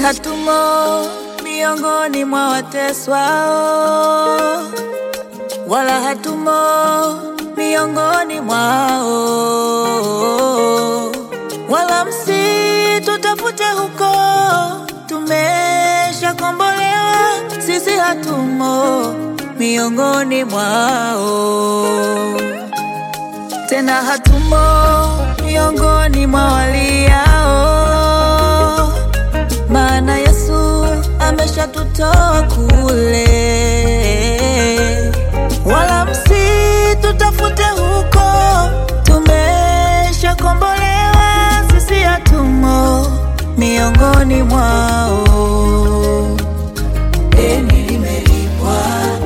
hatumo miongoni mwa wateswao, wala hatumo miongoni mwao, wala msitutafute huko, tumeshakombolewa, sisi hatumo miongoni mwao. Tena hatumo miongoni mwa waliao, maana Yesu ameshatutoa kule. Wala msitutafute huko, tumeshakombolewa, sisi hatumo miongoni mwao. Deni limelipwa,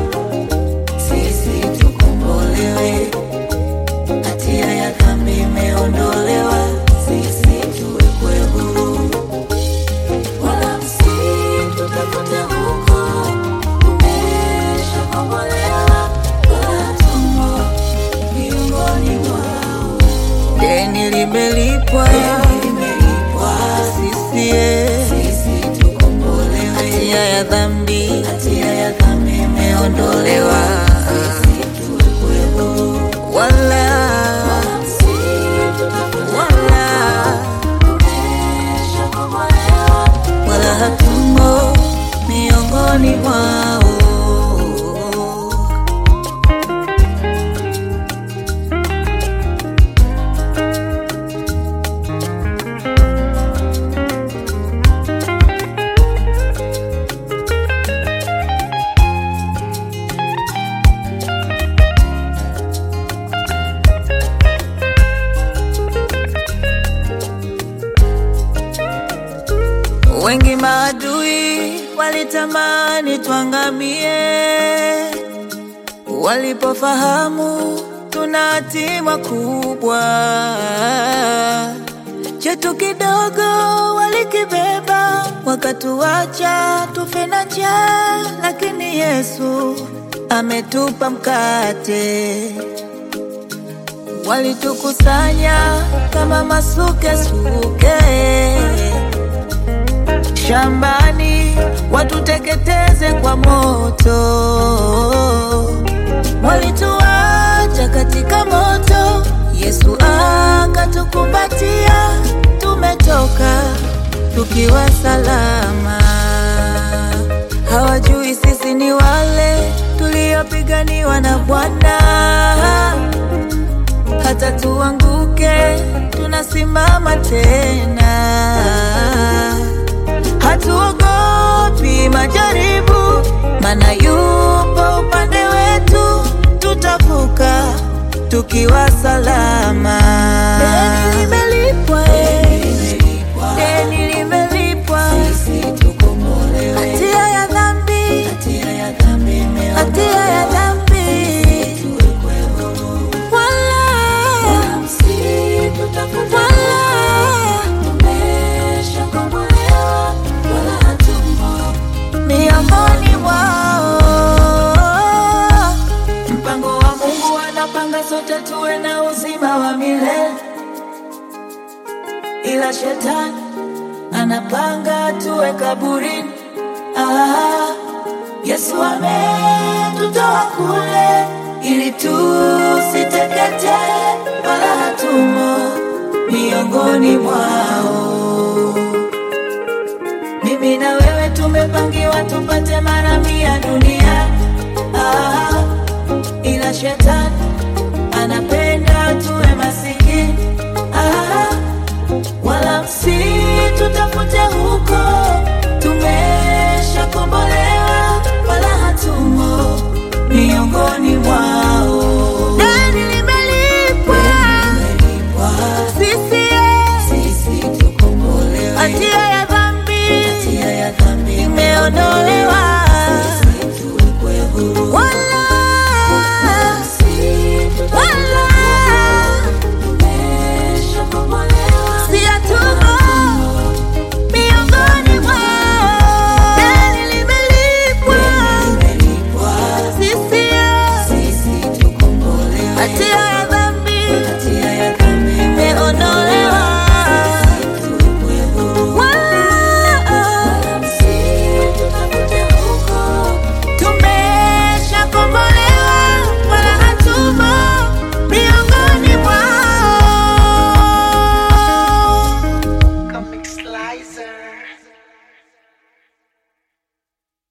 sisi tukombolewe, hatia ya dhambi imeondolewa, sisi tuwekwe huru. Wala msitutafute huko, tumeshakombolewa, hatumo miongoni mwao. Deni limelipwa, sisi tukombolewe, hatia ya dhambi imeondolewa, sisi tuwekwe huru. Wala hatumo miongoni mwao. Wengi maadui walitamani tuangamie, walipofahamu tuna hatima kubwa. Chetu kidogo walikibeba, wakatuacha tufe na njaa, lakini Yesu ametupa mkate. Walitukusanya kama masuke-suke shambani, watuteketeze kwa moto. Walituacha katika moto, Yesu akatukumbatia, tumetoka tukiwa salama. Hawajui sisi ni wale tuliopiganiwa na Bwana, hata tuanguke tunasimama tena. Hatuogopi majaribu, maana yupo upande wetu, tutavuka tukiwa salama. Deni limelipwa, deni limelipwa, sisi tukombolewe, hatia ya dhambi tuwekwe huru. Wala msitutafute miongoni mwao. Mpango wa Mungu anapanga sote tuwe na uzima wa milele, ila shetani anapanga tuwe kaburini. Yesu ametutoa kule ili tusiteketee, wala hatumo miongoni mwao. Mimi na wewe tumepangiwa tupate mara 100 dunia, ila shetani anapenda tuwe masikini. Wala msitutafute huko, tumeshakombolewa, wala hatumo miongoni mwao. Deni limelipwa, sisi tukombolewe, hatia ya dhambi imeondolewa,